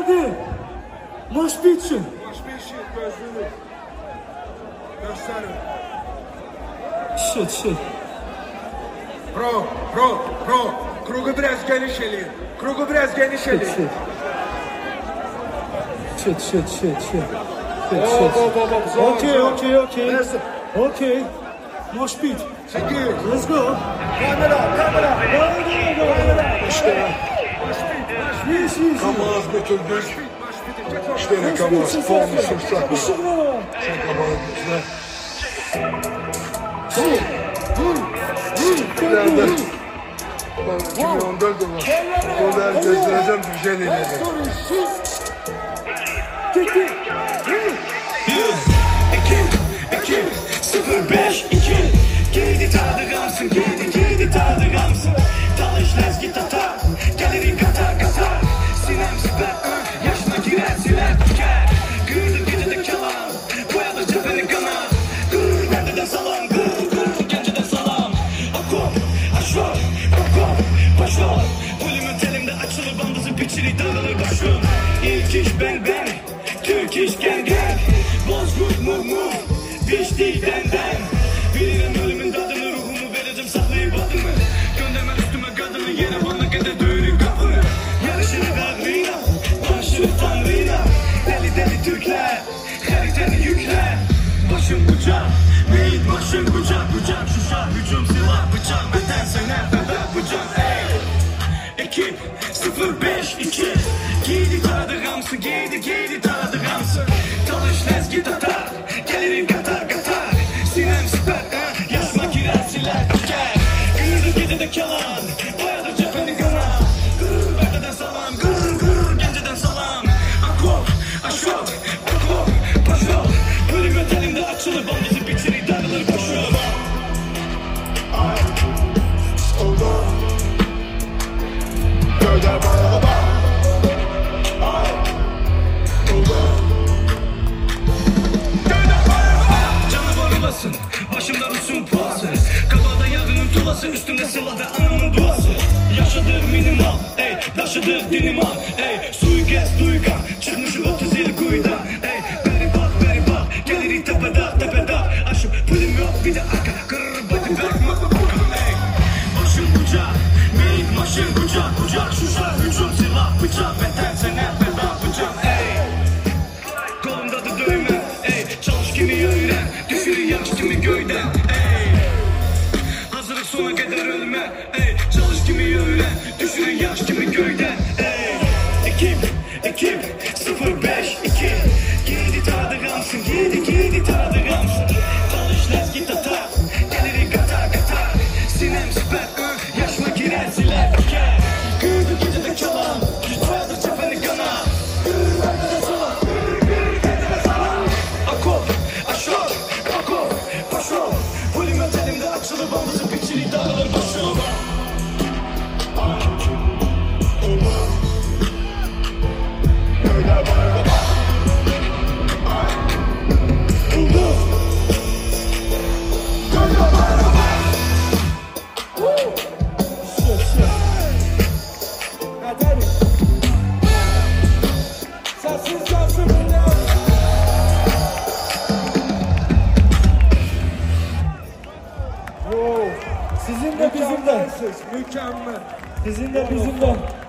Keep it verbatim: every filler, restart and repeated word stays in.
Hadi. Moş bitsin. Moş bitsin gözünü. Gösterin. Shit shit. Pro, pro, pro. Krugu biraz geniş elin. Krugu biraz geniş elin. Shit shit shit shit shit. Oh, oh, oh, oh, zor, Okay, zor. okay, okay. Nasıl? Okay. Mosh beat. Sekiz. Let's go. Kamera, kamera. İşte. Yes, yes. Kamaz götürdük. İşte ne kamaz. Formusun saklı. Sen kamanı güzel. Nerede? Ben iki bin on dört dolar. Dolar gezdireceğim güzel ileri. Ekip, ekip, sıfır beş iki. Giydi tadı gamsın, giydi giydi tadı gamsın. Talış lezgi tatar, gelir katar katar. Sinem süper, yaşına girer siler tüker. Gırdı gecede kalan, boyalı cepheni kanar. Gır bende de salam, gır gır gence de salam. Akom, aşor, bakom, başor. Volümün telimde açılır bandızı biçili dağılır başım. İlk iş bang bang, Türk iş gang gang. Bozkurt mum mum, piş değil den den. Bilirim ölümün tadını, ruhumu vereceğim saklayıp adımı. Gönderme üstüme kadını, yere bana kadar düğünün kapını. Yarışını kavrıyla, tanışırız tanrıyla. Deli deli Türkler, hariteni yükler. Başım kucak, meyit başım kucak kucak. Şuşa hücum silah bıçak, beden söner bebe bıçak. Ey ekip sıfır beş iki. Giydi taradı gamsı, giydi giydi taradı gamsı. Talış lezgi tatar, gelirim katar katar. Sinem süper, yaşma girer siler tüker. Gırdı gecede kalan, boyadı cepheni kanar. Gırr berdeden salam, gırr gırr genceden salam. Akop, aşok, akop, paşok. Bölüm ötelimde açılır bandızı biçiri darılır başım. Gönder bana bak. Canavar olasın, başımda Rus'un puası. Kafada yarının tulası, üstümde silah ve anamın duası. Yaşadır minimal, ey, taşıdır dinimal. Ey, suikast duygan, çıkmışım otuz yıl kuyudan. Ey, beri bak, beri bak, geliri tepede, tepede. Aşıp pülüm yok, bir de arka, kırır body bag, motherfucker. Ey, başım kucak, meyit maşın kucak, kucak. Şuşa, hücum, silah, bıçak, beden senet, beden bıçak. Ey, kolumda da dövme, ey, çalış kimi öğren, düşürü yaş kimi göyden. Ey, hazırlık sona kadar ölme, ey, çalış kimi öğren, düşürü yaş kimi göyden. Ey, ekip, ekip, sıfır beş iki. Giydi tadı gamsın, giydi giydi tadı gamsın. Talış lezgi tatar, gelir katar katar. Sinem süper, yaşma girer siler tüker. Gırdı gecede kalan, boyadı cepheni kanar. Gırr bende de salam, gırr gırr gecede salam. Akop, aşok, akop, paşok. Volüm ötelimde açılır bandızı biçili dağılır başım. Gönder bana bak. Gönder bana bak. Shit shit. Hadi. Sessiz kalsın bunlar. Wow. Sizin de bizimden. Mükemmel. Sizin de bizimden.